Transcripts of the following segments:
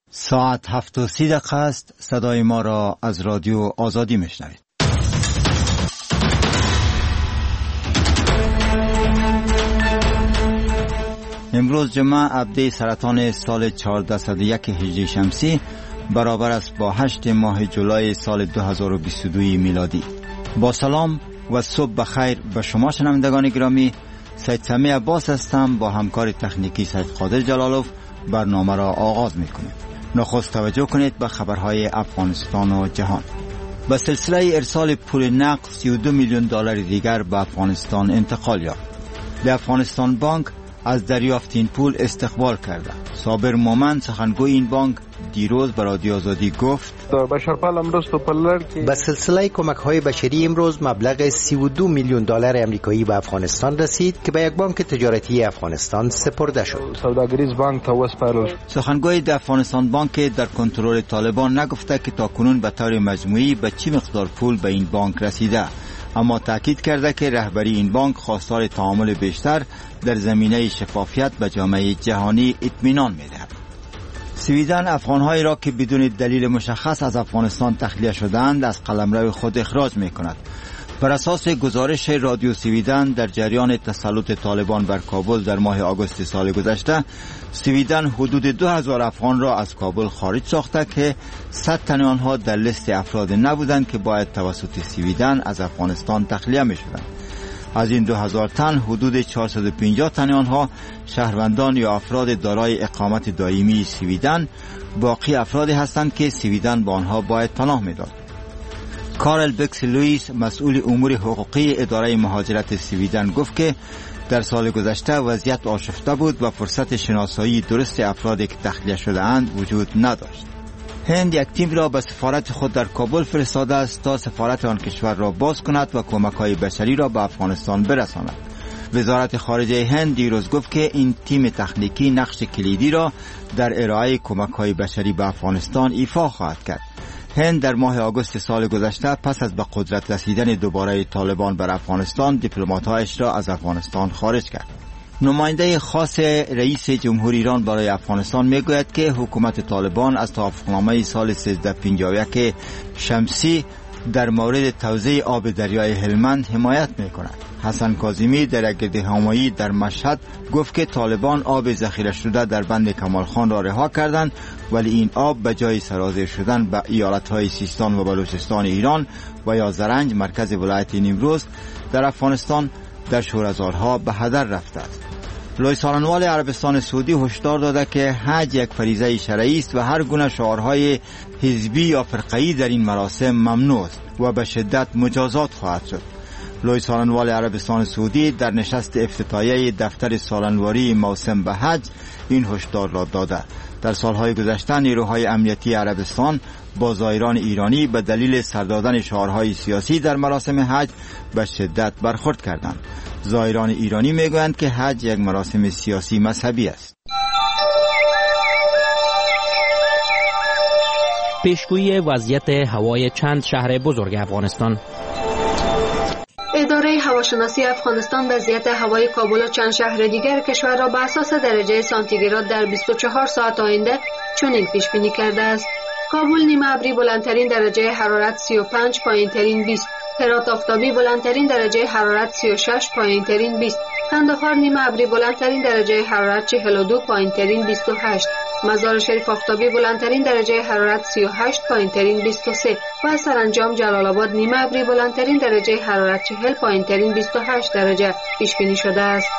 ساعت 7:30 است. صدای ما را از رادیو آزادی میشنوید. امروز جمعه عبده سرطان سال 1401 هجری شمسی برابر است با 8 ماه جولای سال 2022 میلادی. با سلام و صبح بخیر به شما شنوندگان گرامی. سید سمی عباس هستم. با همکار تکنیکی سید قادر جلالوف برنامه را آغاز میکنیم. نخست توجه کنید به خبرهای افغانستان و جهان. به سلسله ارسال پول نقد 32 میلیون دلار دیگر به افغانستان انتقال یافت. به افغانستان بانک از دریافت این پول استقبال کرده. صابر مومن سخنگوی این بانک دیروز به رادیو آزادی گفت به سلسله کمک‌های بشری امروز مبلغ 32 میلیون دلار آمریکایی به افغانستان رسید که به یک بانک تجارتی افغانستان سپرده شد. سخنگوی د افغانستان بانک در کنترل طالبان نگفته که تاکنون به طور مجموعی به چه مقدار پول به این بانک رسیده، اما تاکید کرده که رهبری این بانک خواستار تعامل بیشتر در زمینه شفافیت به جامعه جهانی اطمینان می‌دهد. سویدن افغان‌هایی را که بدون دلیل مشخص از افغانستان تخلیه شدند از قلمرو خود اخراج می‌کند. بر اساس گزارش رادیو سویدن در جریان تسلط طالبان بر کابل در ماه آگوست سال گذشته، سویدن حدود 2000 افغان را از کابل خارج ساخته که 100 تن آنها در لیست افراد نبودند که باید توسط سویدن از افغانستان تخلیه می‌شدند. از این 2000 تن حدود 450 تن آنها شهروندان یا افراد دارای اقامت دائمی سویدن، باقی افرادی هستند که سویدن با آنها باید پناه می‌داد. کارل بکس لوئیس مسئول امور حقوقی اداره مهاجرت سویدن گفت که در سال گذشته وضعیت آشفته بود و فرصت شناسایی درست افرادی که تخلیه شده اند وجود نداشت. هند یک تیم را به سفارت خود در کابل فرستاده است تا سفارت آن کشور را باز کند و کمک‌های بشری را به افغانستان برساند. وزارت خارجه هند دیروز گفت که این تیم تکنیکی نقش کلیدی را در ارائه کمک‌های بشری به افغانستان ایفا خواهد کرد. هند در ماه آگوست سال گذشته پس از به قدرت رسیدن دوباره طالبان بر افغانستان دیپلمات‌هایش را از افغانستان خارج کرد. نماینده خاص رئیس جمهور ایران برای افغانستان میگوید که حکومت طالبان از توافقنامه سال 1351 شمسی در مورد توزیع آب دریای هلمند حمایت میکند. حسن کاظمی در یک گردهمایی در مشهد گفت که طالبان آب ذخیره شده در بند کمال خان را رها کردند، ولی این آب به جای سرازیر شدن به ایالت‌های سیستان و بلوچستان ایران و یا زرنج مرکز ولایت نیمروز در افغانستان در شوره‌زارها به هدر رفته است. لوی سالنوال عربستان سعودی هشدار داده که حج یک فریضه شرعی است و هر گونه شعارهای حزبی یا فرقه‌ای در این مراسم ممنوع است و به شدت مجازات خواهد شد. لوی سالنوال عربستان سعودی در نشست افتتاحیه دفتر سالنواری موسم به حج این هشدار را داده. در سالهای گذشته نیروهای امنیتی عربستان با زائران ایرانی به دلیل سر دادن شعارهای سیاسی در مراسم حج به شدت برخورد کردند. زائران ایرانی میگویند که حج یک مراسم سیاسی مذهبی است. پیشگویی وضعیت هوای چند شهر بزرگ افغانستان. اداره هواشناسی افغانستان وضعیت هوای کابل و چند شهر دیگر کشور را بر اساس درجه سانتیگراد در 24 ساعت آینده چنین پیش بینی کرده است: کابل نیمه ابری بلندترین درجه حرارت 35، پایینترین 20. هرات آفتابی بلندترین درجه حرارت 36، پایینترین 20. قندهار نیمه ابری بلندترین درجه حرارت 42، پایینترین 28. مزار شریف آفتابی بلندترین درجه حرارت 38، پایینترین 23 و سرانجام جلال آباد نیمه ابری بلندترین درجه حرارت 40، پایینترین 28 درجه پیش بینی شده است.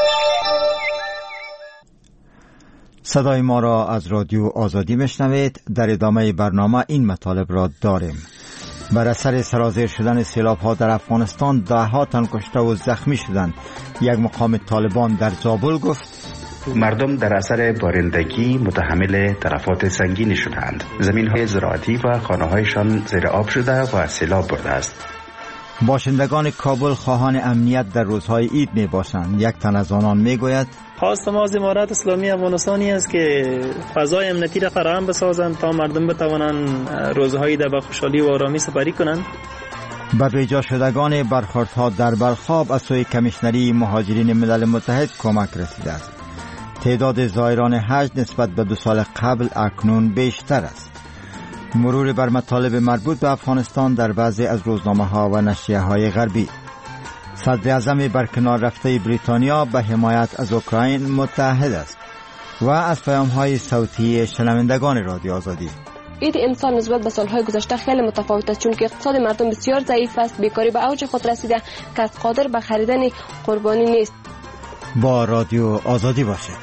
صدای ما را از رادیو آزادی میشنوید. در ادامه برنامه این مطالب را داریم. بر اثر سرازیر شدن سیلاب‌ها در افغانستان 10 تن کشته و زخمی شدند. یک مقام طالبان در زابل گفت مردم در اثر بارندگی متحمل تلفات سنگینی شدند. زمین‌های زراعتی و خانه‌هایشان زیر آب شده و سیلاب برده است. باشندگان کابل خواهان امنیت در روزهای عید می باشند. یک تن از آنان می گوید خواست ما از امارات اسلامی افغانستانی است که فضای امنیتی را فراهم بسازند تا مردم بتوانند روزهای در خوشحالی و آرامی سپری کنند. به بیجا شدگان برخوردها در بلخاب از سوی کمیشنری مهاجرین ملل متحد کمک رسیده است. تعداد زائران حج نسبت به 2 سال قبل اکنون بیشتر است. مرور بر مطالب مربوط به افغانستان در بعضی از روزنامه‌ها و نشریه‌های غربی. صدر اعظم برکنار رفته بریتانیا به حمایت از اوکراین متحد است. و از پیام‌های صوتی شنوندگان رادیو آزادی. اید انسان نسبت به سالهای گذشته خیلی متفاوت است، چون که اقتصاد مردم بسیار ضعیف است، بیکاری به اوج خود رسیده که از قادر به خریدن قربانی نیست. با رادیو آزادی باشید.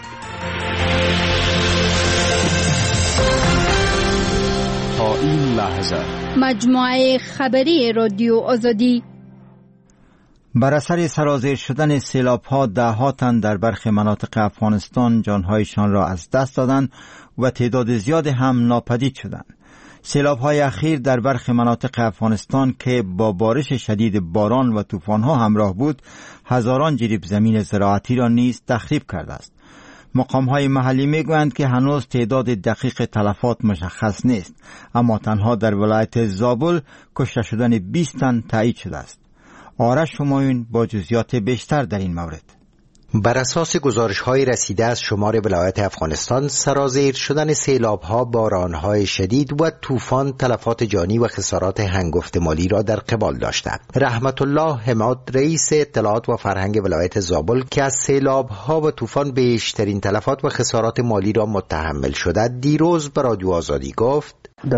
تا این لحظه مجموعه خبری رادیو آزادی. بر اثر سرازیر شدن سیلاب‌ها ده‌ها تن در برخی مناطق افغانستان جانهایشان را از دست دادند و تعداد زیاد هم ناپدید شدند. سیلاب‌های اخیر در برخی مناطق افغانستان که با بارش شدید باران و طوفان‌ها همراه بود، هزاران جریب زمین زراعتی را نیز تخریب کرده است. مقام‌های محلی می‌گویند که هنوز تعداد دقیق تلفات مشخص نیست، اما تنها در ولایت زابل کشته شدن 20 تن تایید شده است. آرش همایون با جزئیات بیشتر در این مورد. بر اساس گزارش‌های رسیده از شمار ولایات افغانستان، سرازیر شدن سیلاب‌ها، باران‌های شدید و طوفان تلفات جانی و خسارات هنگفت مالی را در قبال داشتند. رحمت الله حماد، رئیس اطلاعات و فرهنگ ولایت زابل که از سیلاب‌ها و طوفان بیشترین تلفات و خسارات مالی را متحمل شده، دیروز به رادیو آزادی گفت: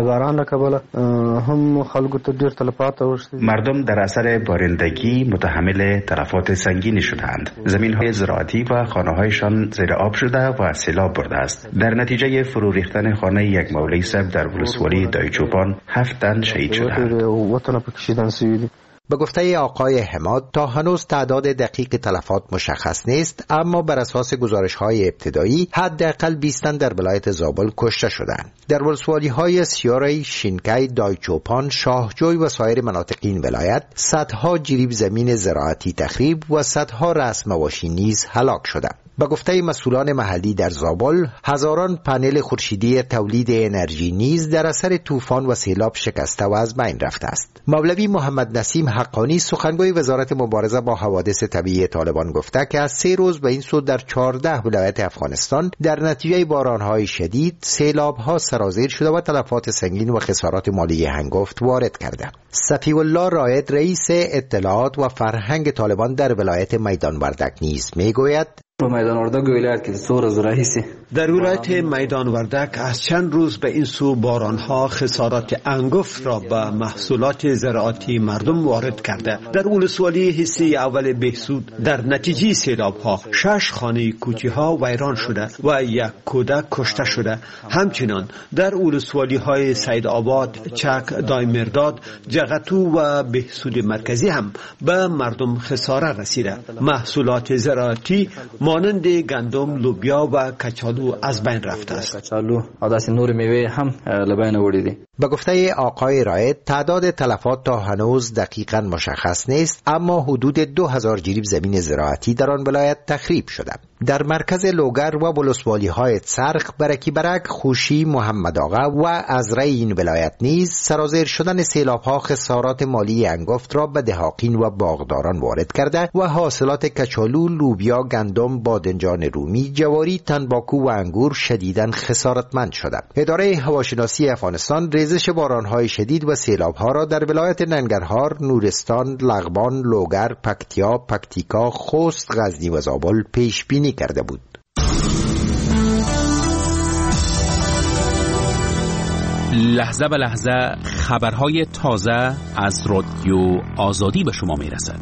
مردم در اثر بارندگی متحمل تلفات سنگینی شدند. زمین‌های زراعتی و خانه‌هایشان زیر آب شده و سیلاب برده است. در نتیجه فرو ریختن خانه یک مولوی صاحب در ولسوالی دایچوپان 7 تن شهید شدند. به گفته آقای حماد، تا هنوز تعداد دقیق تلفات مشخص نیست، اما بر اساس گزارش‌های ابتدایی حداقل 20 تن در ولایت زابل کشته شدند. در ولسوالی‌های سیاری، شینکی، دایچوپان، شاهجوی و سایر مناطق این ولایت صدها جریب زمین زراعتی تخریب و صدها رأس مواشی نیز هلاک شدند. به گفته مسئولان محلی در زابل، هزاران پنل خورشیدی تولید انرژی نیز در اثر طوفان و سیلاب شکسته و از بین رفته است. مولوی محمد نسیم حقانی، سخنگوی وزارت مبارزه با حوادث طبیعی طالبان، گفته که از 3 روز به این سو در 14 ولایت افغانستان در نتیجه باران‌های شدید سیلاب‌ها سرازیر شده و تلفات سنگین و خسارات مالی هنگفت وارد کرده. صفی الله رائد، رئیس اطلاعات و فرهنگ طالبان در ولایت میدان وردک نیز میگوید: در ولایت میدان وردک از چند روز به این سو بارانها خسارات انگفت را به محصولات زراعتی مردم وارد کرده. در ولسوالی حصه اول بهسود در نتیجه سیلابها 6 خانه کوچی‌ها ویران شده و 1 کودک کشته شده. همچنین در ولسوالی های سید آباد، چک، دایمرداد، جغتو و بهسود مرکزی هم به مردم خساره رسیده. محصولات زراعتی مانند گندم، لوبیا و کچالو از بین رفته است. کچالو او داسې نور میوه هم لبین وړي دي. به گفته آقای رائد، تعداد تلفات تا هنوز دقیقاً مشخص نیست، اما حدود 2000 جریب زمین زراعتی در آن ولایت تخریب شده. در مرکز لوگر و ولسوالی‌های سرخ، برکی برک، خوشی، محمد آقا و ازرع این ولایت نیز سرازیر شدن سیلاب‌ها خسارات مالی انگفت را به دهاقین و باغداران وارد کرده و حاصلات کچالو، لوبیا، گندم، بادنجان رومی، جواری، تنباکو و انگور شدیداً خسارتمند شده. اداره هواشناسی افغانستان ریزش باران‌های شدید و سیلاب‌ها را در ولایت ننگرهار، نورستان، لغمان، لوگر، پکتیا، پکتیکا، خوست، غزنی و زابل پیش بینی کرده بود. لحظه به لحظه خبرهای تازه از رادیو آزادی به شما میرسد.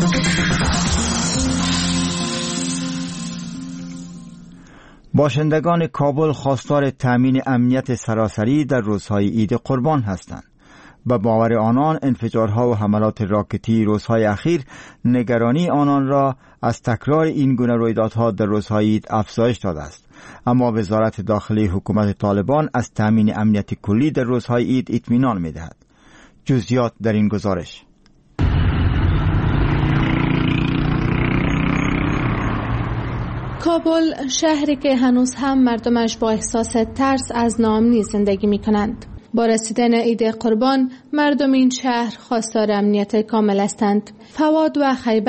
باشندگان کابل خواستار تامین امنیت سراسری در روزهای عید قربان هستند. به باور آنان انفجارها و حملات راکتی روزهای اخیر نگرانی آنان را از تکرار این گونه رویدادها در روزهای عید افزایش داده است. اما وزارت داخلی حکومت طالبان از تامین امنیت کلی در روزهای عید اطمینان می‌دهد. جزئیات در این گزارش. کابل، شهری که هنوز هم مردمش با احساس ترس از ناامنی زندگی می کنند. با رسیدن عید قربان، مردم این شهر خواستار امنیت کامل هستند. فواد و خیبر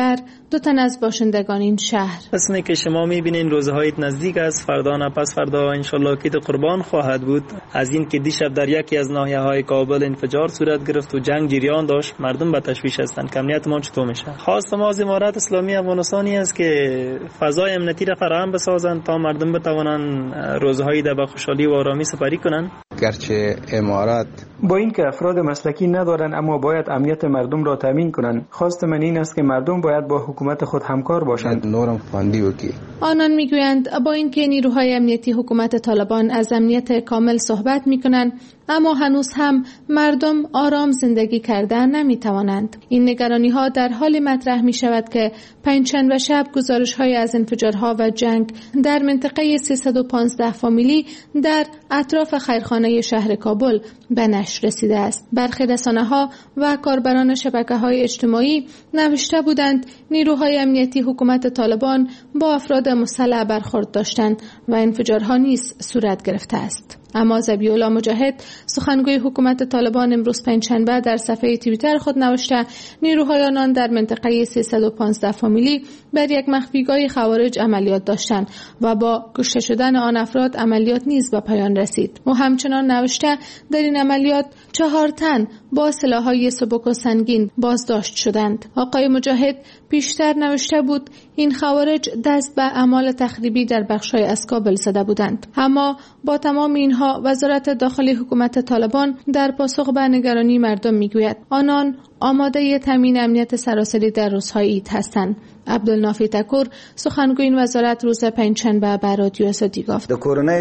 دو تن از باشندگان این شهر. اسمی که شما میبینین روزهای نزدیک است، فردا نه پس فردا انشالله عید قربان خواهد بود. از این که دیشب در یکی از ناحیه‌های کابل انفجار صورت گرفت و جنگ جریان داشت، مردم به تشویش هستند که امنیت ما چطور میشه. خواست ما از امارات اسلامی افغانستانی است که فضای امنیتی را فراهم بسازند تا مردم بتوانند روزهای در خوشحالی و آرامی سپری کنند. گرچه امارات با اینکه افراد مسلکی ندارند اما باید امنیت مردم را تامین کنند. خواست من این است که مردم باید با حکومت خود همکار باشند. نورم فاندی وکی. آنان میگویند با اینکه نیروهای امنیتی حکومت طالبان از امنیت کامل صحبت میکنند، اما هنوز هم مردم آرام زندگی کردن نمیتوانند. این نگرانی ها در حالی مطرح می شود که پنجشنبه شب گزارش های از انفجارها و جنگ در منطقه 315 فامیلی در اطراف خیرخانه شهر کابل به نشر رسیده است. برخی رسانه ها و کاربران شبکه های اجتماعی نوشته بودند نیروهای امنیتی حکومت طالبان با افراد مسلح برخورد داشتند و انفجارها نیز صورت گرفته است. اما ذبیح‌الله مجاهد سخنگوی حکومت طالبان امروز پنجشنبه در صفحه توییتر خود نوشته نیروهای آنان در منطقه 315 فامیلی بر یک مخفیگاه خوارج عملیات داشتند و با کشته شدن آن افراد عملیات نیز به پایان رسید. او همچنان نوشته در این عملیات 4 تن با سلاح‌های سبک و سنگین بازداشت شدند. آقای مجاهد پیشتر نوشته بود این خوارج دست به اعمال تخریبی در بخش‌های از کابل زده بودند. اما با تمام اینها وزارت داخلی حکومت طالبان در پاسخ به نگرانی مردم میگوید آنان آماده تامین امنیت سراسری در روزهای عید هستند. عبدالنافی تکور سخنگوی این وزارت روز پنجشنبه به رادیو آزادی گفت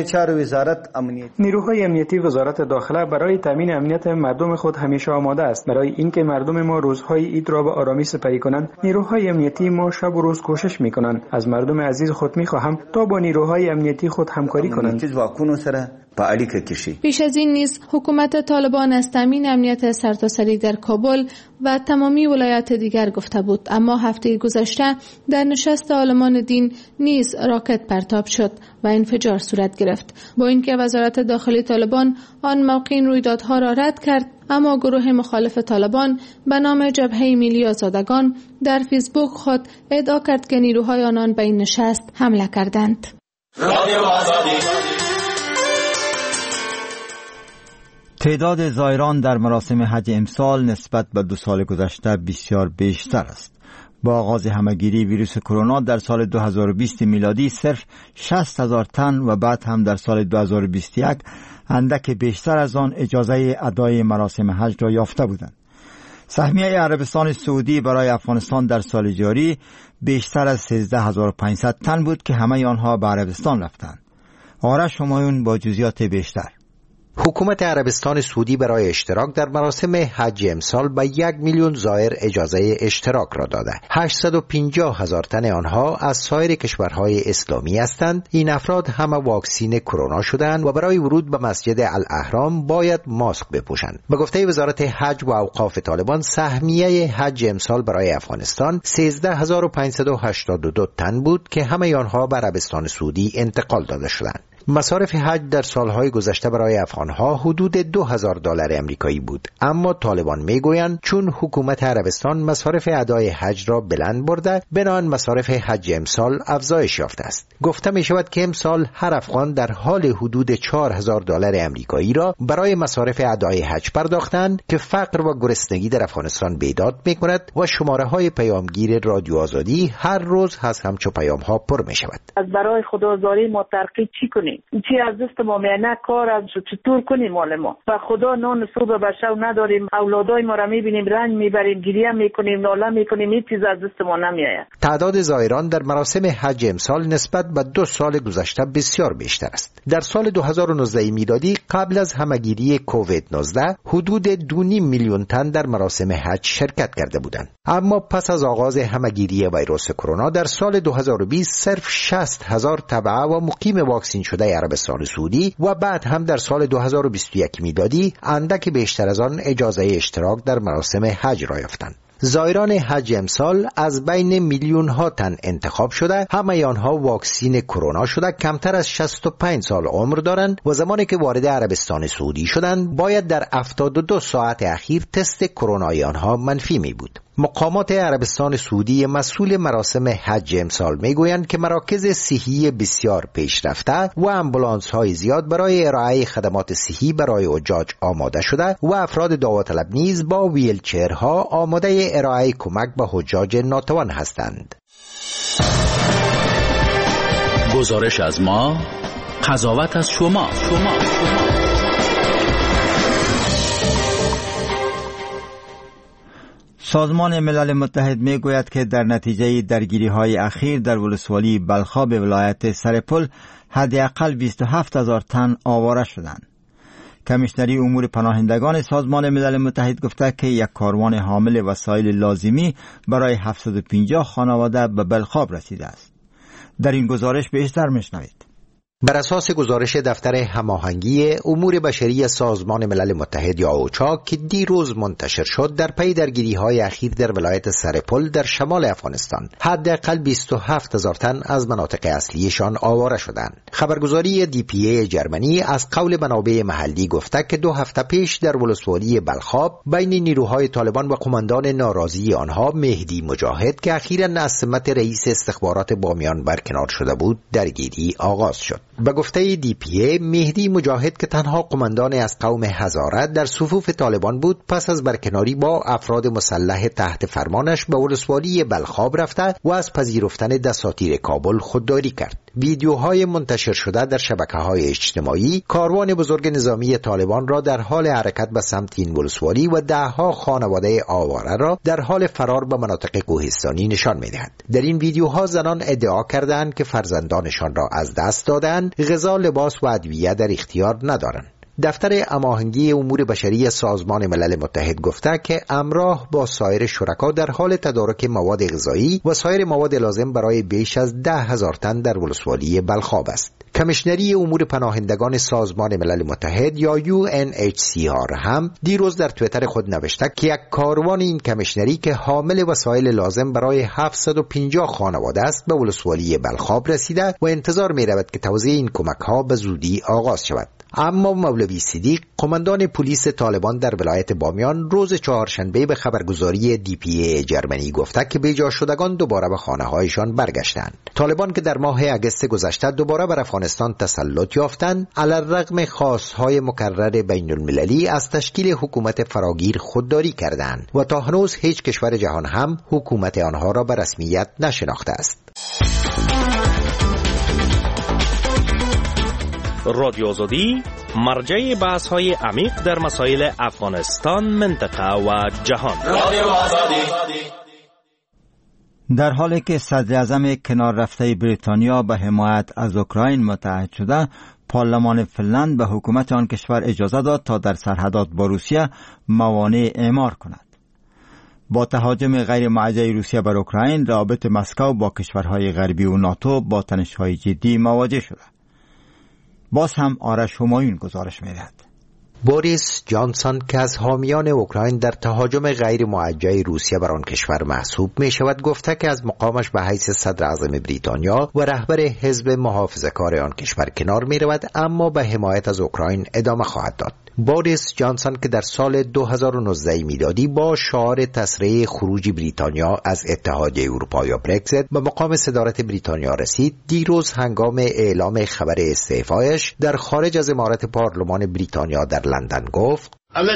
نیروهای امنیتی وزارت داخله برای تامین امنیت مردم خود همیشه آماده است. برای اینکه مردم ما روزهای عید را به آرامی سپری کنند، نیروهای امنیتی ما شب و روز کوشش میکنند. از مردم عزیز خود میخواهم تا با نیروهای امنیتی خود همکاری کنند. پیش از این نیز حکومت طالبان از تامین امنیت سرتاسری در کابل و تمامی ولایات دیگر گفته بود، اما هفته گذشته در نشست عالمان دین نیز راکت پرتاب شد و انفجار صورت گرفت. با اینکه وزارت داخلی طالبان آن موقع این رویدادها را رد کرد، اما گروه مخالف طالبان به نام جبهه ملی آزادگان در فیسبوک خود ادعا کرد که نیروهای آنان به این نشست حمله کردند. تعداد زائران در مراسم حج امسال نسبت به 2 سال گذشته بسیار بیشتر است. با آغاز همهگیری ویروس کرونا در سال 2020 میلادی صرف 60,000 تن و بعد هم در سال 2021 اندک بیشتر از آن اجازه ادای مراسم حج را یافته بودند. سهمیه عربستان سعودی برای افغانستان در سال جاری بیشتر از 13,500 تن بود که همه آنها به عربستان رفتند. آرش همایون با جزئیات بیشتر. حکومت عربستان سعودی برای اشتراک در مراسم حج امسال به 1,000,000 زائر اجازه اشتراک را داده. 850,000 تن آنها از سایر کشورهای اسلامی هستند. این افراد همه واکسین کرونا شدند و برای ورود به مسجد الاحرام باید ماسک بپوشند. به گفته وزارت حج و اوقاف طالبان سهمیه حج امسال برای افغانستان 13,582 تن بود که همه آنها به عربستان سعودی انتقال داده شدند. مصارف حج در سالهای گذشته برای افغانها حدود $2,000 امریکایی بود، اما طالبان میگویند چون حکومت عربستان مصارف ادای حج را بلند برده، بنابراین مصارف حج امسال افزایش یافته است. گفته می شود که امسال هر افغان در حال حدود $4,000 امریکایی را برای مصارف ادای حج پرداختند که فقر و گرسنگی در افغانستان بیداد می کند و شماره های پیامگیر رادیو آزادی هر روز از همچو پیام ها پر می شود. از برای خدازاری ما ترقی چی کنیم؟ چی از دست ما میانه کار از چطور کنیم مال ما و خدا نان صبح به شب نداریم، اولادای ما را میبینیم رنج میبریم، گریه میکنیم، ناله میکنیم، هیچ چیز از دست ما نمیآید. تعداد زائران در مراسم حج امسال نسبت به 2 سال گذشته بسیار بیشتر است. در سال 2019 میلادی قبل از همهگیری کووید 19 حدود 2.5 میلیون تن در مراسم حج شرکت کرده بودند، اما پس از آغاز همهگیری ویروس کرونا در سال 2020 صرف 60,000 تبع و مقیم واکسین شده عربستان سعودی و بعد هم در سال 2021 میلادی اندک بیشتر از آن اجازه اشتراک در مراسم حج را یافتند. زائران حج امسال از بین میلیون ها تن انتخاب شده، همه آنها واکسین کرونا شده، کمتر از 65 سال عمر دارند و زمانی که وارد عربستان سعودی شدند باید در 72 ساعت اخیر تست کرونای آنها منفی می بود. مقامات عربستان سعودی مسئول مراسم حج امسال میگویند که مراکز صحی بسیار پیشرفته و آمبولانس های زیاد برای ارائه خدمات صحی برای حجاج آماده شده و افراد دعوطلب نیز با ویلچرها آماده ارائه کمک به حجاج ناتوان هستند. گزارش از ما، قضاوت از شما. سازمان ملل متحد می گوید که در نتیجه درگیری های اخیر در ولسوالی بلخاب ولایت سرپل حداقل 27,000 تن آواره شدند. کمیشنری امور پناهندگان سازمان ملل متحد گفته که یک کاروان حامل وسایل لازمی برای 750 خانواده به بلخاب رسیده است. در این گزارش بیشتر میشنوید. بر اساس گزارش دفتر هماهنگی امور بشری سازمان ملل متحد یا اوچا که دیروز منتشر شد، در پی درگیری‌های اخیر در ولایت سرپل در شمال افغانستان حداقل 27,000 تن از مناطق اصلیشان آواره شدند. خبرگزاری DPA جرمنی از قول منابع محلی گفته که 2 هفته پیش در ولسوالی بلخاب بین نیروهای طالبان و قماندان ناراضی آنها مهدی مجاهد که اخیراً از سمت رئیس استخبارات بامیان برکنار شده بود درگیری آغاز شد. به گفته DPA مهدی مجاهد که تنها قماندان از قوم هزاره در صفوف طالبان بود، پس از برکناری با افراد مسلح تحت فرمانش به ولسوالی بلخاب رفته و از پذیرفتن دساتیر کابل خودداری کرد. ویدیوهای منتشر شده در شبکه‌های اجتماعی کاروان بزرگ نظامی طالبان را در حال حرکت به سمت این ولسوالی و ده‌ها خانواده آواره را در حال فرار به مناطق کوهستانی نشان می‌دهد. در این ویدیوها زنان ادعا کردند که فرزندانشان را از دست دادند، غذا، لباس و ادویه در اختیار ندارند. دفتر هماهنگی امور بشری سازمان ملل متحد گفته که همراه با سایر شرکا در حال تدارک مواد غذایی و سایر مواد لازم برای بیش از 10,000 تن در ولسوالی بلخاب است. کمیشنری امور پناهندگان سازمان ملل متحد یا UNHCR هم دیروز در توییتر خود نوشته که یک کاروان این کمیشنری که حامل وسایل لازم برای 750 خانواده است به ولسوالی بلخاب رسیده و انتظار می رود که توزیع این کمک ها به زودی آغاز شود. اما مولوی صدیق قماندان پلیس طالبان در ولایت بامیان روز چهارشنبه به خبرگزاری DPA جرمنی گفته که بیجا شدگان دوباره به خانه هایشان برگشتند. طالبان که در ماه اگست گذشته دوباره بر افغانستان تسلط یافتند، علیرغم خواستهای مکرر بین المللی از تشکیل حکومت فراگیر خودداری کردند و تا هنوز هیچ کشور جهان هم حکومت آنها را به رسمیت نشناخته است. رادیو آزادی مرجع بحث‌های عمیق در مسائل افغانستان، منطقه و جهان. رادیو آزادی. در حالی که صدر اعظم کنار رفته بریتانیا به حمایت از اوکراین متحد شده، پارلمان فنلند به حکومت آن کشور اجازه داد تا در سرحدات با روسیه موانع اعمار کند. با تهاجم غیر موجه روسیه بر اوکراین، روابط مسکو با کشورهای غربی و ناتو با تنش‌های جدی مواجه شده. باز هم آرش همایون گزارش می‌دهد. بوریس جانسون که از حامیان اوکراین در تهاجم غیر موجه روسیه بر آن کشور محسوب می شود، گفته که از مقامش به حیث صدر اعظم بریتانیا و رهبر حزب محافظه‌کار آن کشور کنار می رود، اما به حمایت از اوکراین ادامه خواهد داد. بوریس جانسون که در سال 2019 میلادی با شعار تسریع خروج بریتانیا از اتحادیه اروپا یا برگزیت به مقام صدارت بریتانیا رسید، دیروز هنگام اعلام خبر استعفایش در خارج از عمارت پارلمان بریتانیا در لندن گفت: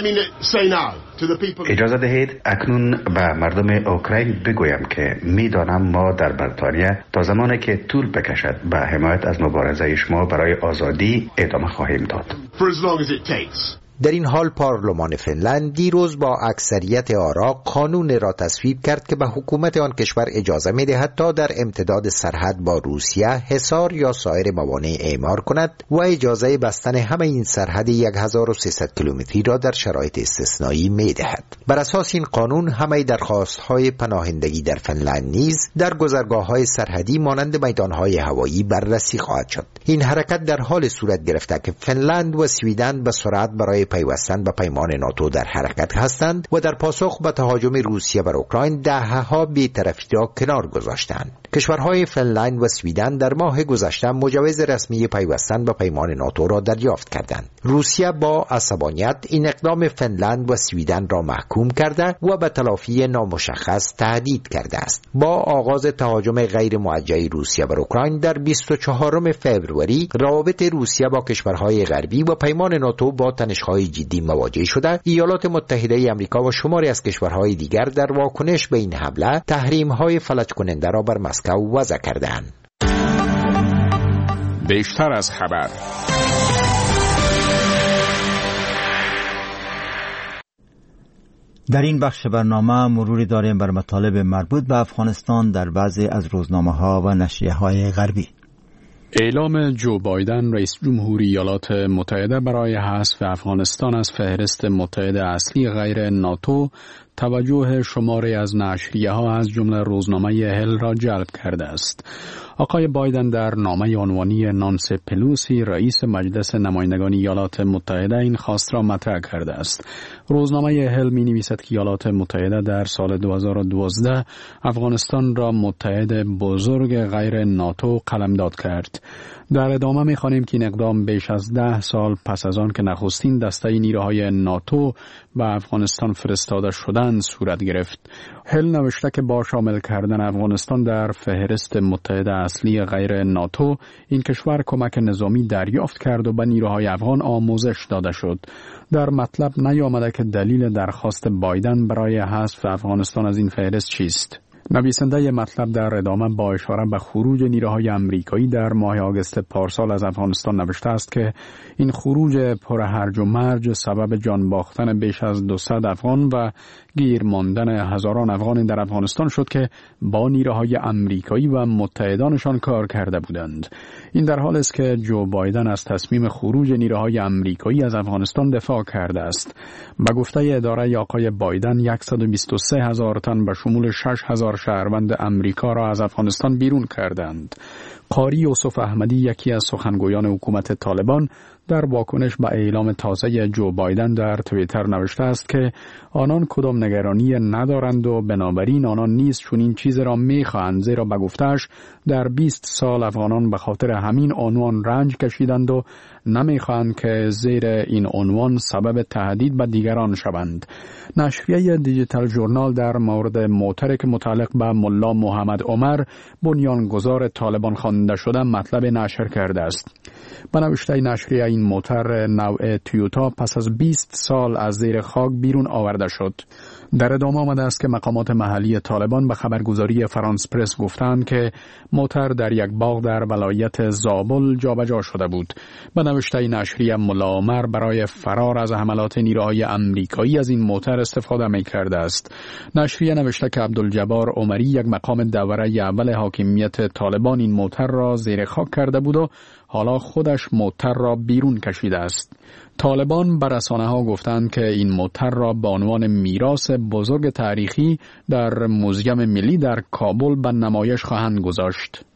اجازه دهید اکنون به مردم اوکراین بگویم که میدانم ما در بریتانیا تا زمانی که طول بکشد به حمایت از مبارزه شما برای آزادی ادامه خواهیم داد. در این حال پارلمان فنلند دیروز با اکثریت آرا قانون را تصویب کرد که به حکومت آن کشور اجازه می‌دهد تا در امتداد سرحد با روسیه حصار یا سایر موانع اعمار کند و اجازه بستن همه این سرحد 1300 کیلومتری را در شرایط استثنایی می‌دهد. بر اساس این قانون همه درخواست‌های پناهندگی در فنلند نیز در گذرگاه‌های سرحدی مانند میدان‌های هوایی بررسی خواهد شد. این حرکت در حال صورت گرفته که فنلند و سویدن به سرعت برای پیوستن به پیمان ناتو در حرکت هستند و در پاسخ به تهاجم روسیه بر اوکراین دهه‌ها بی‌طرفی را کنار گذاشتند. کشورهای فنلند و سویدن در ماه گذشته مجوز رسمی پیوستن به پیمان ناتو را دریافت کردند. روسیه با عصبانیت این اقدام فنلند و سویدن را محکوم کرده و به تلافی نامشخص تهدید کرده است. با آغاز تهاجم غیر موجه روسیه بر اوکراین در 24 فوریه روابط روسیه با کشورهای غربی و پیمان ناتو با تنش‌های جدی مواجه شده. ایالات متحده آمریکا و شماری از کشورهای دیگر در واکنش به این حمله تحریم‌های فلج کننده را بر مسکو وضع کردند. بیشتر از خبر. در این بخش برنامه مروری داریم بر مطالب مربوط به افغانستان در بعضی از روزنامه‌ها و نشریه‌های غربی. اعلام جو بایدن رئیس جمهوری ایالات متحده برای حذف افغانستان از فهرست متحد اصلی غیر ناتو توجه شماری از نشریه‌ها از جمله روزنامه هل را جلب کرده است. آقای بایدن در نامه عنوانی نانسی پلوسی رئیس مجلس نمایندگان ایالات متحده این خواست را مطرح کرده است. روزنامه هل می نویسد که ایالات متحده در سال 2012 افغانستان را متحد بزرگ غیر ناتو قلمداد کرد. در ادامه می خوانیم که این اقدام بیش از 10 سال پس از آن که نخستین دسته نیروهای ناتو به افغانستان فرستاده شدند صورت گرفت. هل نوشته که با شامل کردن افغانستان در فهرست متحد اصلی غیر ناتو این کشور کمک نظامی دریافت کرد و به نیروهای افغان آموزش داده شد. در مطلب نیامده که دلیل درخواست بایدن برای حذف افغانستان از این فهرست چیست. نویسنده مطلب در ادامه با اشاره به خروج نیروهای آمریکایی در ماه آگوست پارسال از افغانستان نوشته است که این خروج پر هرج و مرج سبب جان باختن بیش از 200 افغان و گیر ماندن هزاران افغان در افغانستان شد که با نیروهای آمریکایی و متحدانشان کار کرده بودند. این در حالی است که جو بایدن از تصمیم خروج نیروهای آمریکایی از افغانستان دفاع کرده است. به گفته اداره آقای بایدن 123,000 تن به شمول 6,000 شهروند امریکا را از افغانستان بیرون کردند. قاری یوسف احمدی یکی از سخنگویان حکومت طالبان در واکنش به اعلام تازه جو بایدن در توییتر نوشته است که آنان کدام نگرانی ندارند و بنابراین آنان نیز چنین چیز را می‌خواهند، زیرا به گفته‌اش در 20 سال افغانان به خاطر همین عنوان رنج کشیدند و نمی‌خواهند که زیر این عنوان سبب تهدید به دیگران شوند. نشریه دیجیتال ژورنال در مورد موتری که متعلق به ملا محمد عمر بنیانگذار طالبان خوانده شده مطلب نشر کرده است. به نوشته نشریه این موتر نوع تویوتا پس از 20 سال از زیر خاک بیرون آورده شد. در ادامه آمده است که مقامات محلی طالبان به خبرگزاری فرانس پرس گفتند که موتر در یک باغ در ولایت زابل جابجا شده بود. به نوشته نشریه ملا عمر برای فرار از حملات نیروهای آمریکایی از این موتر استفاده می کرده است. نشریه نوشته که عبدالجبار عمری یک مقام دوره اول حاکمیت طالبان این موتر را زیر خاک کرده بود و حالا خودش موتر را بیرون کشیده است. طالبان بر رسانه‌ها گفتند که این موتر را به عنوان میراث بزرگ تاریخی در موزیم ملی در کابل به نمایش خواهند گذاشت.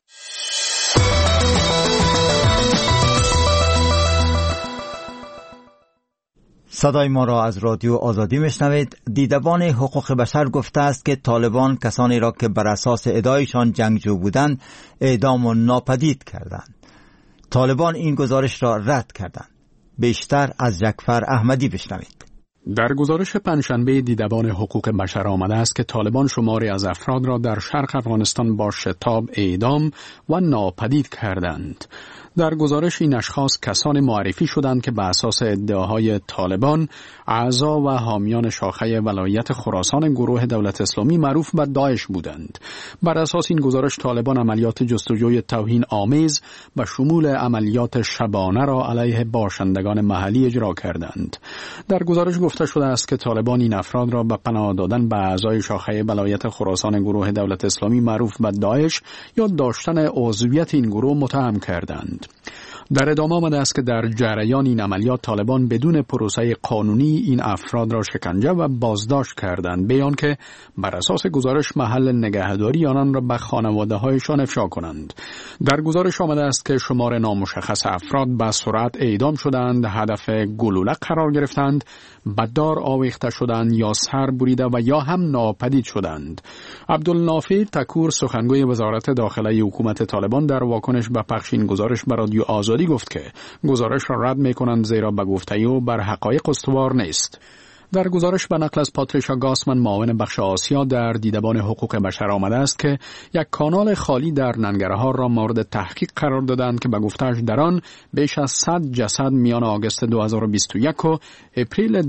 صدای ما را از رادیو آزادی میشنوید. دیدبان حقوق بشر گفته است که طالبان کسانی را که بر اساس ادعایشان جنگجو بودند اعدام و ناپدید کردند. طالبان این گزارش را رد کردند. بیشتر از جعفر احمدی بشنوید. در گزارش پنجشنبه دیدبان حقوق بشر آمده است که طالبان شماری از افراد را در شرق افغانستان با شتاب اعدام و ناپدید کردند. در گزارش این اشخاص کسانی معرفی شدند که به اساس ادعاهای طالبان اعضا و حامیان شاخه ولایت خراسان گروه دولت اسلامی معروف به داعش بودند. بر اساس این گزارش طالبان عملیات جستجوی توهین آمیز و شمول عملیات شبانه را علیه باشندگان محلی اجرا کردند. در گزارش گفته شده است که طالبان این افراد را به پناه دادن به اعضای شاخه ولایت خراسان گروه دولت اسلامی معروف به داعش یا داشتن عضویت این گروه متهم کردند. در ادامه آمده است که در جریان این عملیات طالبان بدون پروسه قانونی این افراد را شکنجه و بازداشت کردند، بیان که بر اساس گزارش محل نگهداری آنان را به خانواده‌هایشان افشا کنند. در گزارش آمده است که شمار نامشخص افراد به سرعت اعدام شدند، هدف گلوله قرار گرفتند، به دار آویخته شدند یا سر بریده و یا هم ناپدید شدند. عبدالنافع تکور سخنگوی وزارت داخله حکومت طالبان در واکنش به پخش این گزارش به رادیو آزادی گفت که گزارش را رد می‌کنند زیرا به گفته او بر حقایق استوار نیست. در گزارش به نقل از پاتریشا گاسمن معاون بخش آسیا در دیدبان حقوق بشر آمده است که یک کانال خالی در ننگرهار را مورد تحقیق قرار دادند که به گفته‌اش در آن بیش از 100 جسد میان آگوست 2021 و اپریل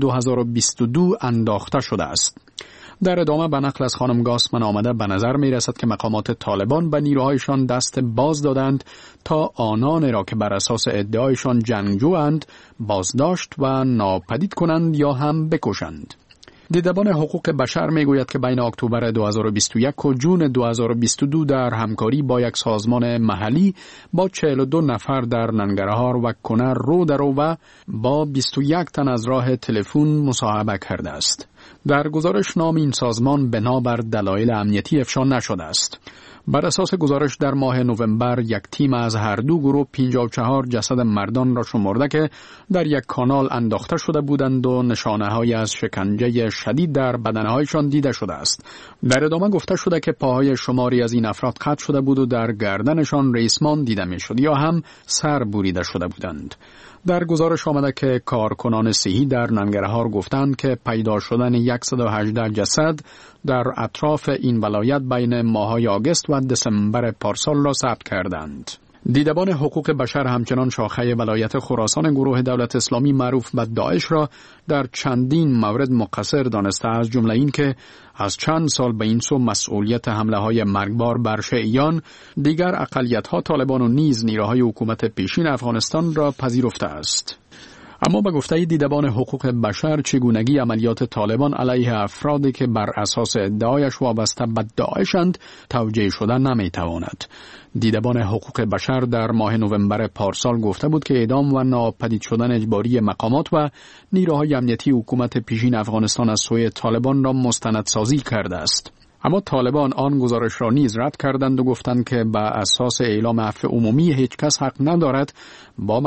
2022 انداخته شده است. در ادامه به نقل از خانم گاسمن آمده به نظر می رسد که مقامات طالبان به نیروهایشان دست باز دادند تا آنان را که بر اساس ادعایشان جنگجویند بازداشت و ناپدید کنند یا هم بکشند. دیدبان حقوق بشر می گوید که بین اکتبر 2021 و جون 2022 در همکاری با یک سازمان محلی با 42 نفر در ننگرهار و کنر رو در رو و با 21 تن از راه تلفن مصاحبه کرده است. در گزارش نام این سازمان بنابر دلایل امنیتی افشا نشده است. بر اساس گزارش در ماه نوامبر یک تیم از هر دو گروه 54 جسد مردان را شمرده که در یک کانال انداخته شده بودند و نشانه‌هایی از شکنجه شدید در بدنهایشان دیده شده است. در ادامه گفته شده که پاهای شماری از این افراد قطع شده بود و در گردنشان ریسمان دیده می‌شد یا هم سر بریده شده بودند. در گزارش آمده که کارکنان صحی در ننگرهار گفتند که پیدا شدن 118 جسد در اطراف این ولایت بین ماه‌های آگوست و دسامبر پارسال را ثبت کردند. دیدبان حقوق بشر همچنان شاخه ولایت خراسان گروه دولت اسلامی معروف به داعش را در چندین مورد مقصر دانسته، از جمله این که از چند سال به این سو مسئولیت حمله های مرگبار بر شیعیان، دیگر اقلیت‌ها طالبان و نیز نیروهای حکومت پیشین افغانستان را پذیرفته است. اما به گفته دیدبان حقوق بشر چگونگی عملیات طالبان علیه افرادی که بر اساس ادعایش وابسته به داعشند توجیه شدن نمیتواند. دیدبان حقوق بشر در ماه نوامبر پارسال گفته بود که اعدام و ناپدید شدن اجباری مقامات و نیروهای امنیتی حکومت پیشین افغانستان از سوی طالبان را مستندسازی کرده است. اما طالبان آن گزارش را نیز رد کردند و گفتند که به اساس اعلام عفو عمومی هیچ کس حق ندارد با